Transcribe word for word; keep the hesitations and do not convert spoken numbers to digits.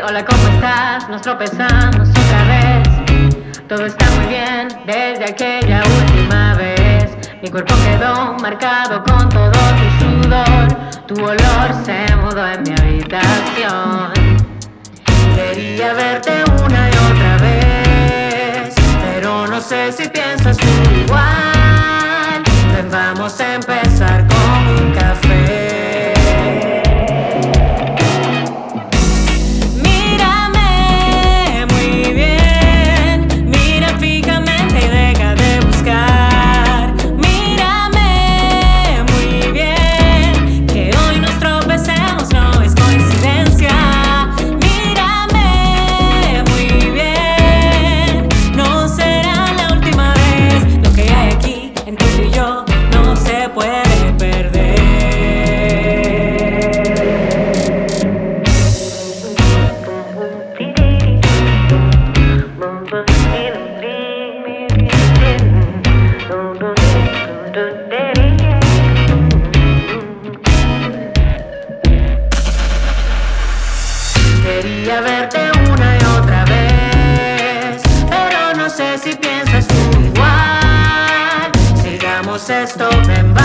hola, ¿cómo estás? Nos tropezamos otra vez. Todo está muy bien desde aquella última vez. Mi cuerpo quedó marcado con todo tu sudor. Tu olor se mudó en mi habitación. Quería verte una y otra vez, pero no sé si piensas tú igual. Ven, vamos a empezar con un café. Mírame muy bien, mira fijamente y deja de buscar. Mírame muy bien, que hoy nos tropecemos, no es coincidencia. Mírame muy bien, no será la última vez. Lo que hay aquí entre tú y yo no se puede perder. Quería verte una y otra vez, pero no sé si piensas tú igual. Sigamos esto, ven, va.